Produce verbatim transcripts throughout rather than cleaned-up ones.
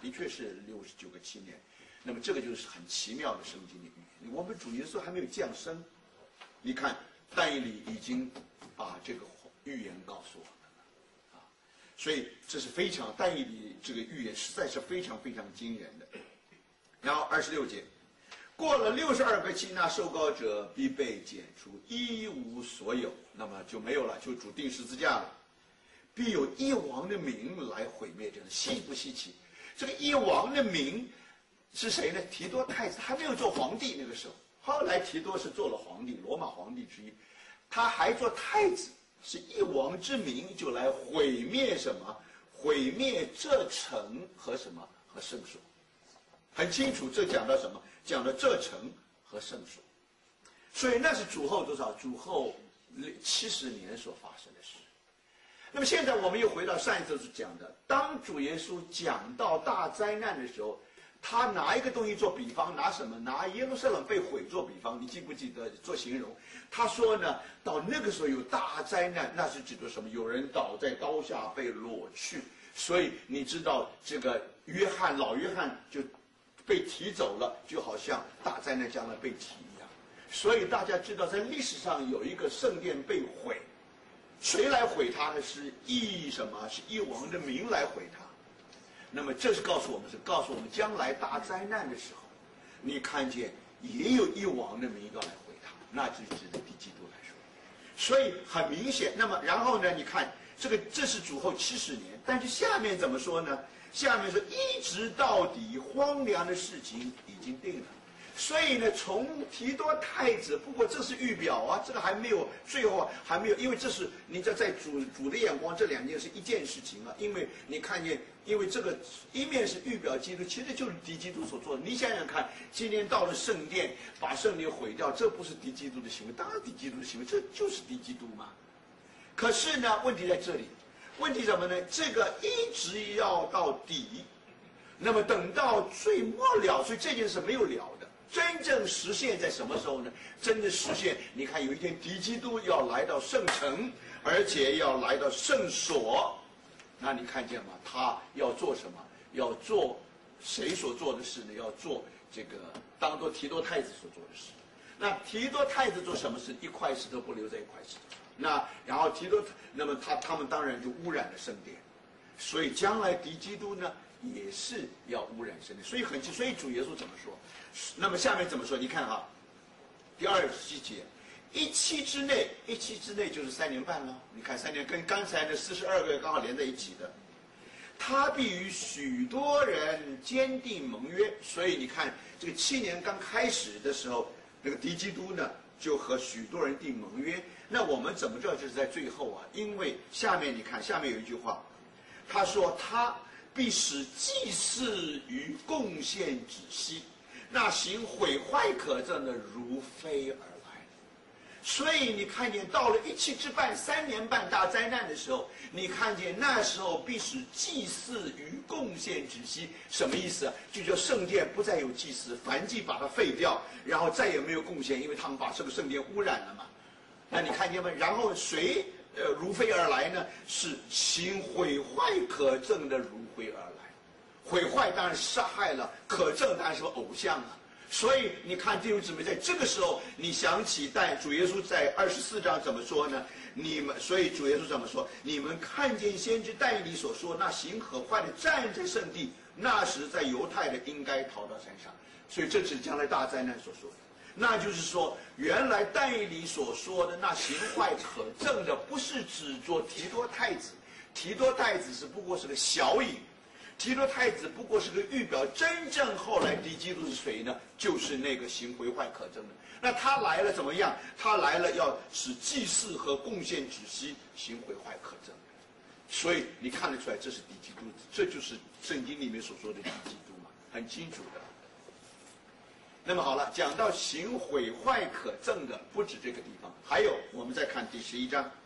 的确是六十九个七年。那么这个就是很奇妙的圣经的预言。我们主耶稣还没有降生，你看但以理已经把这个预言告诉我们了啊，所以这是非常但以理这个预言实在是非常非常惊人的。然后二十六节，过了六十二个期，那受膏者必被剪除，一无所有，那么就没有了，就主定十字架了。必有一王的名来毁灭这个，稀不稀奇？这个一王的名是谁呢？提多太子还没有做皇帝那个时候，后来提多是做了皇帝，罗马皇帝之一，他还做太子，是一王之名就来毁灭什么？毁灭这城和什么？和圣所。很清楚，这讲到什么？讲到这城和圣所。所以那是主后多少？主后七十年所发生的事。那么现在我们又回到上一次所讲的，当主耶稣讲到大灾难的时候，他拿一个东西做比方，拿什么？拿耶路撒冷被毁做比方。你记不记得做形容？他说呢，到那个时候有大灾难，那是指的什么？有人倒在刀下被裸去。所以你知道这个约翰老约翰就被提走了，就好像大灾难将来被提一样。所以大家知道，在历史上有一个圣殿被毁。谁来毁他呢？是一什么？是一王的名来毁他。那么这是告诉我们，是告诉我们将来大灾难的时候，你看见也有一王的名要来毁他，那就指的敌基督来说。所以很明显，那么然后呢？你看这个，这是主后七十年，但是下面怎么说呢？下面说一直到底，荒凉的事情已经定了。所以呢，从提多太子，不过这是预表啊，这个还没有，最后还没有，因为这是你在在主主的眼光，这两件是一件事情啊。因为你看见，因为这个一面是预表基督，其实就是敌基督所做的。你想想看，今天到了圣殿，把圣殿毁掉，这不是敌基督的行为，当然敌基督的行为，这就是敌基督嘛。可是呢，问题在这里，问题什么呢？这个一直要到底，那么等到最末了，所以这件事没有了的。真正实现在什么时候呢？真的实现，你看有一天敌基督要来到圣城，而且要来到圣所，那你看见吗？他要做什么？要做谁所做的事呢？要做这个当做提多太子所做的事。那提多太子做什么事？一块石头不留在一块石头。那然后提多，那么他他们当然就污染了圣殿，所以将来敌基督呢？也是要污染圣殿，所以很清，所以主耶稣怎么说？那么下面怎么说？你看哈，第二十七节，一期之内，一期之内就是三年半了。你看三年跟刚才的四十二个月刚好连在一起的。他必与许多人坚定盟约，所以你看这个七年刚开始的时候，那个敌基督呢就和许多人订盟约。那我们怎么知道就是在最后啊？因为下面你看下面有一句话，他说他。必使祭祀与贡献止息，那行毁坏可憎的如飞而来。所以你看见到了一期之半三年半大灾难的时候，你看见那时候必使祭祀与贡献止息，什么意思啊？就叫圣殿不再有祭祀，燔祭把它废掉，然后再也没有贡献，因为他们把这个圣殿污染了嘛。那你看见吗？然后谁呃如飞而来呢？是行毁坏可憎的如飞而来。毁坏当然杀害了，可憎当然是个偶像啊。所以你看弟兄姊妹，在这个时候，你想起但主耶稣在二十四章怎么说呢？你们，所以主耶稣怎么说？你们看见先知但以理所说，那行可坏的站在圣地，那时在犹太的应该逃到山上。所以这是将来大灾难所说的。那就是说，原来但以理所说的那行坏可憎的，不是指着提多太子，提多太子是不过是个小影。提多太子不过是个预表，真正后来敌基督是谁呢？就是那个行毁坏可憎的。那他来了怎么样？他来了要使祭祀和贡献止息，行毁坏可憎。所以你看得出来，这是敌基督，这就是圣经里面所说的敌基督嘛，很清楚的。那么好了，讲到行毁坏可憎的，不止这个地方，还有我们再看第十一章。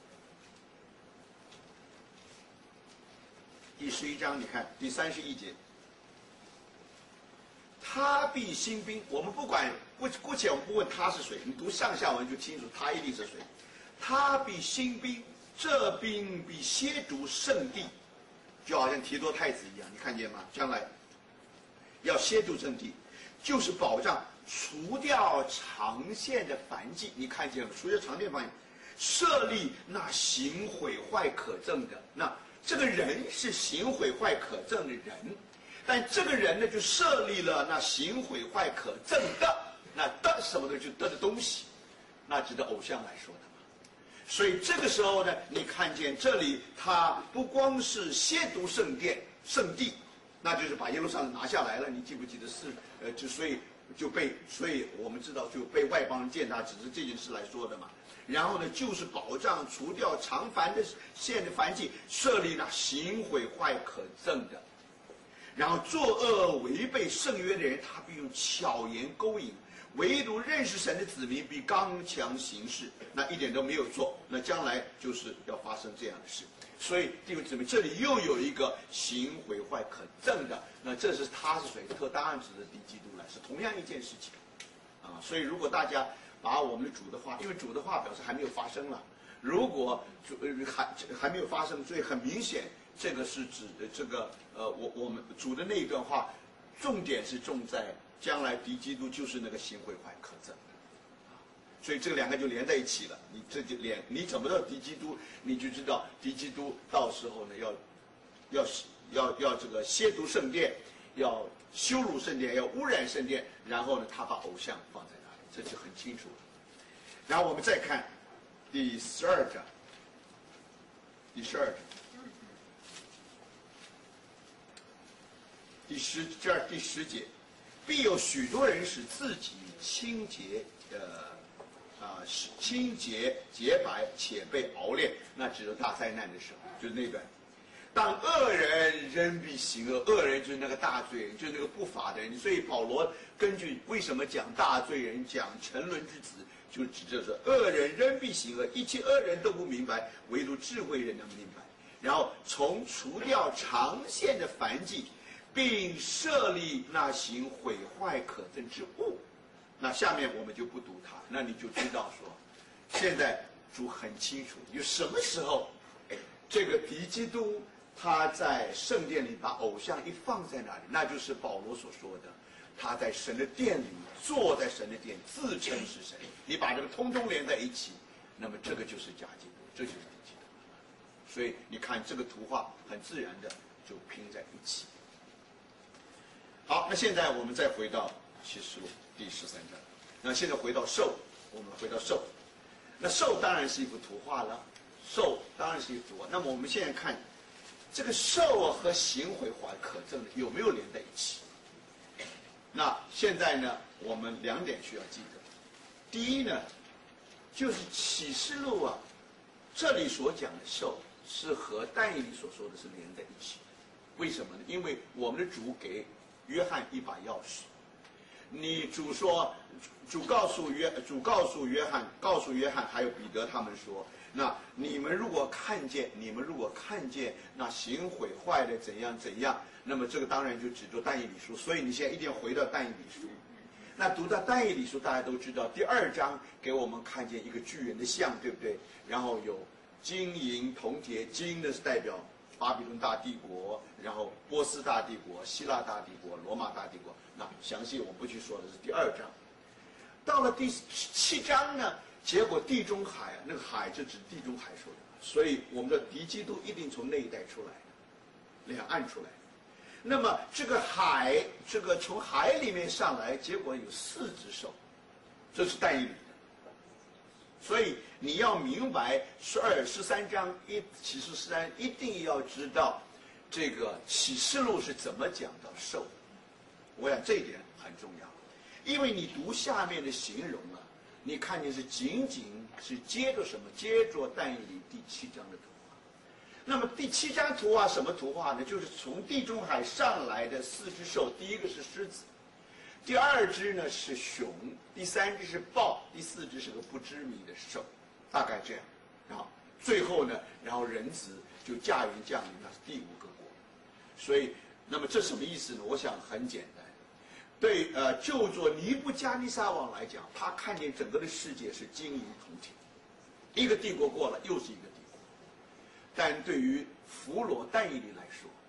第十一章，你看第三十一节，他必兴兵。我们不管，姑姑且我们不问他是谁，你读上下文就清楚，他一定是谁。他必兴兵，这兵必亵渎圣地， 就好像提多太子一样，你看见吗？将来要亵渎圣地，就是保障除掉长线的燔祭。你看见了？除掉长线燔祭，设立那行毁坏可憎的。那这个人是行毁坏可憎的人，但这个人呢，就设立了那行毁坏可憎的。那得什么的就得的东西，那指的偶像来说的嘛。所以这个时候呢，你看见这里，他不光是亵渎圣殿、圣地，那就是把耶路撒冷拿下来了。你记不记得是呃，就所以就被，所以我们知道就被外邦人践踏，只是这件事来说的嘛。然后呢，就是保障除掉长燔的线的燔祭，设立了行毁坏可憎的。然后作恶违背圣约的人，他必用巧言勾引。唯独认识神的子民必刚强行事，那一点都没有做，那将来就是要发生这样的事。所以弟兄姊妹，这里又有一个行毁坏可憎的，那这是他是谁？特当然指的敌基督了，是同样一件事情，啊，所以如果大家把我们的主的话，因为主的话表示还没有发生了，如果主还还没有发生，所以很明显，这个是指这个呃，我我们主的那一段话，重点是重在。将来敌基督就是那个行毁坏可憎的，所以这两个就连在一起了。你这就连你怎么到敌基督，你就知道敌基督到时候呢要要要要这个亵渎圣殿，要羞辱圣殿，要污染圣殿，然后呢他把偶像放在那里，这就很清楚了。然后我们再看第十二章，第十二章，第十这儿第十节。必有许多人使自己清洁，呃，啊、呃，清洁洁白，且被熬炼。那指的大灾难的时候，就是那段。当恶人仍必行恶，恶人就是那个大罪人，就是那个不法的人。所以保罗根据为什么讲大罪人，讲沉沦之子，就指着说恶人仍必行恶，一切恶人都不明白，唯独智慧人能明白。然后从除掉长线的燔祭。并设立那行毁坏可憎之物，那下面我们就不读它，那你就知道说，现在主很清楚，有什么时候，哎，这个敌基督他在圣殿里把偶像一放在那里，那就是保罗所说的，他在神的殿里坐在神的殿，自称是神。你把这个通通连在一起，那么这个就是假基督，这就是敌基督。所以你看这个图画很自然的就拼在一起。好，那现在我们再回到启示录第十三章。那现在回到兽，我们回到兽。那兽当然是一幅图画了，兽当然是一幅图画。那么我们现在看这个兽和行毁坏可憎的有没有连在一起？那现在呢，我们两点需要记得。第一呢，就是启示录啊，这里所讲的兽是和但以理所说的是连在一起的。为什么呢？因为我们的主给约翰一把钥匙，你主说，主告诉约，主告诉约翰，告诉约翰还有彼得他们说，那你们如果看见，你们如果看见那行毁坏的怎样怎样，那么这个当然就指着但以理书，所以你现在一定要回到但以理书。那读到但以理书，大家都知道，第二章给我们看见一个巨人的像，对不对？然后有金银铜铁，金的是代表巴比伦大帝国，然后波斯大帝国、希腊大帝国、罗马大帝国。那详细我不去说的是第二章。到了第七章呢，结果地中海，那个海就指地中海说的，所以我们的敌基督一定从那一带出来的，两岸出来的。那么这个海，这个从海里面上来，结果有四只手，这是但以理的。所以你要明白十二、十三章一启示十三，一定要知道这个启示录是怎么讲到兽。我想这一点很重要，因为你读下面的形容啊，你看见是仅仅是接着什么？接着但以理第七章的图画。那么第七章图画什么图画呢？就是从地中海上来的四只兽，第一个是狮子，第二只呢是熊，第三只是豹，第四只是个不知名的兽，大概这样。然后最后呢，然后人子就驾云降临，那是第五个国。所以，那么这什么意思呢？我想很简单。对，呃，就做尼布加尼撒王来讲，他看见整个的世界是金银铜铁，一个帝国过了，又是一个帝国。但对于弗罗但以理来说，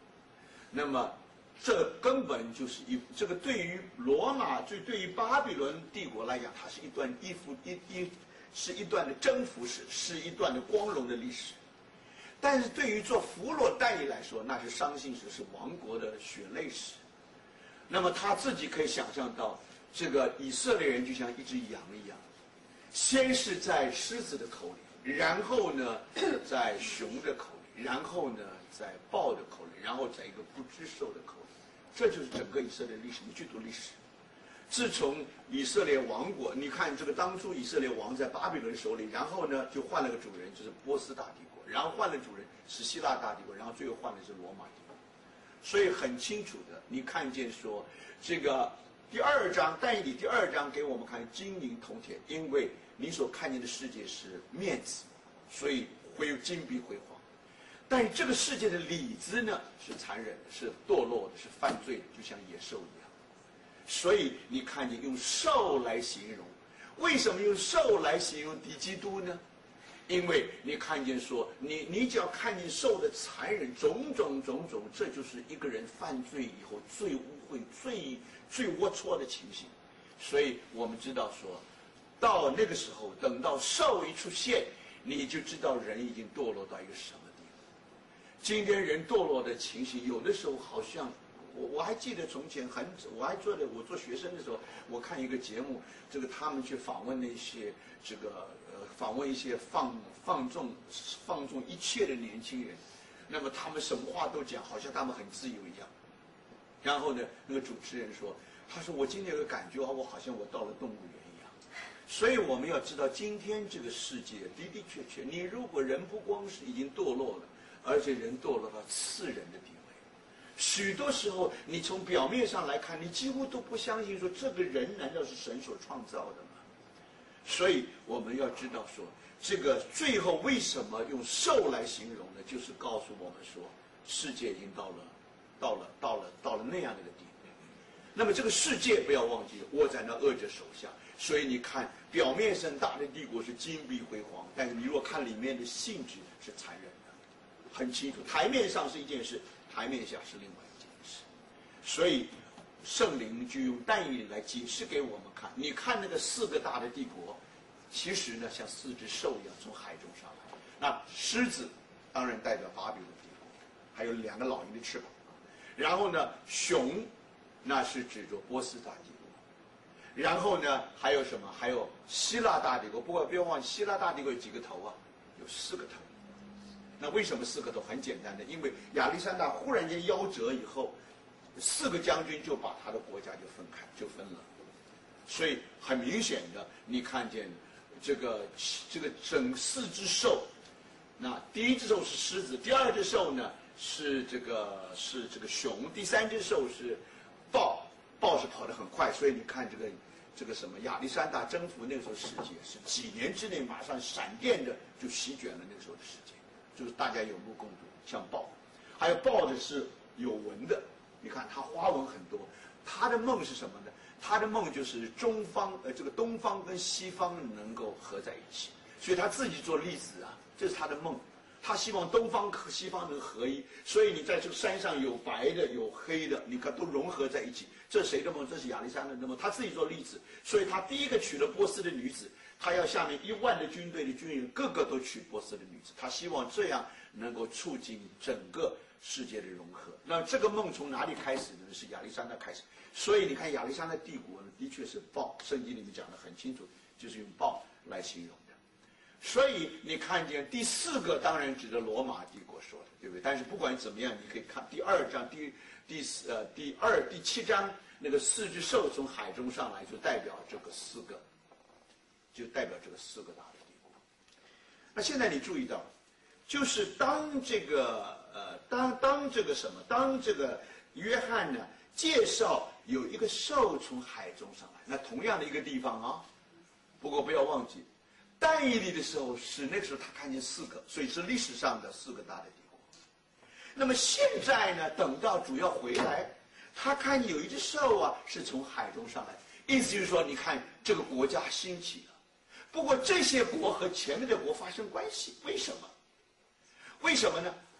那么这根本就是一这个对于罗马，对对于巴比伦帝国来讲，它是一段一幅一一是一段的征服史，是一段的光荣的历史。但是对于做俘虏但以理来说，那是伤心史，是亡国的血泪史。那么他自己可以想象到，这个以色列人就像一只羊一样，先是在狮子的口里，然后呢在熊的口里，然后呢在豹的口里，然后在一个不知兽的口里。这就是整个以色列历史。你去读历史，自从以色列亡国，你看这个当初以色列王在巴比伦手里，然后呢就换了个主人，就是波斯大帝国，然后换了主人是希腊大帝国，然后最后换的是罗马帝国。所以很清楚的，你看见说这个第二章但以理第二章给我们看金银铜铁，因为你所看见的世界是面子，所以会有金碧辉煌。但是这个世界的里子呢，是残忍的，是堕落的，是犯罪的，就像野兽一样。所以你看见用兽来形容，为什么用兽来形容敌基督呢？因为你看见说，你你只要看见兽的残忍，种种种种，这就是一个人犯罪以后最污秽、最最龌龊的情形。所以我们知道说，到那个时候，等到兽一出现，你就知道人已经堕落到一个什么。今天人堕落的情形，有的时候好像，我我还记得从前很，我还做的，我做学生的时候，我看一个节目，这个他们去访问那些这个呃，访问一些放放纵放纵一切的年轻人，那么他们什么话都讲，好像他们很自由一样。然后呢，那个主持人说，他说我今天有个感觉啊，我好像我到了动物园一样。所以我们要知道，今天这个世界的的确确，你如果人不光是已经堕落了。而且人堕落到次人的地位，许多时候你从表面上来看，你几乎都不相信说这个人难道是神所创造的吗？所以我们要知道说，这个最后为什么用兽来形容呢？就是告诉我们说，世界已经到了，到了，到了，到了那样的一个地步。那么这个世界不要忘记握在那恶者手下，所以你看表面上大的帝国是金碧辉煌，但是你若看里面的性质是残忍的。很清楚，台面上是一件事，台面下是另外一件事。所以圣灵就用但以理来解释给我们看。你看那个四个大的帝国，其实呢像四只兽一样从海中上来。那狮子当然代表巴比伦帝国，还有两个老鹰的翅膀。然后呢，熊那是指着波斯大帝国。然后呢，还有什么？还有希腊大帝国。不过不要忘记，希腊大帝国有几个头啊？有四个头。那为什么四个头？很简单的，因为亚历山大忽然间夭折以后，四个将军就把他的国家就分开，就分了。所以很明显的，你看见这个这个整四只兽，那第一只兽是狮子，第二只兽呢是这个是这个熊，第三只兽是豹，豹是跑得很快，所以你看这个这个什么亚历山大征服那个时候世界是几年之内马上闪电的就席卷了那个时候的世界。就是大家有目共睹，像豹，还有豹子是有纹的，你看它花纹很多。他的梦是什么呢？他的梦就是中方呃这个东方跟西方能够合在一起，所以他自己做粒子啊，这是他的梦。他希望东方和西方能合一，所以你在这个山上有白的有黑的，你看都融合在一起。这是谁的梦？这是亚历山大的梦。他自己做粒子，所以他第一个娶了波斯的女子。他要下面一万的军队的军人个个都娶波斯的女子，他希望这样能够促进整个世界的融合。那这个梦从哪里开始呢？是亚历山大开始。所以你看亚历山大帝国呢，的确是豹，圣经里面讲得很清楚，就是用豹来形容的。所以你看见第四个当然指的罗马帝国说的，对不对？但是不管怎么样，你可以看第二章第第四呃第二第七章那个四只兽从海中上来，就代表这个四个。就代表这个四个大的帝国。那现在你注意到，就是当这个呃，当当这个什么，当这个约翰呢介绍有一个兽从海中上来，那同样的一个地方啊，不过不要忘记，但以理的时候是那个时候他看见四个，所以是历史上的四个大的帝国。那么现在呢，等到主要回来，他看有一只兽啊是从海中上来，意思就是说，你看这个国家兴起了。不过这些国和前面的国发生关系，为什么？为什么呢？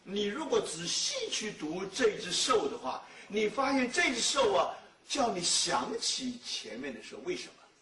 你如果仔细去读这只兽的话，你发现这只兽啊，叫你想起前面的时候，为什么？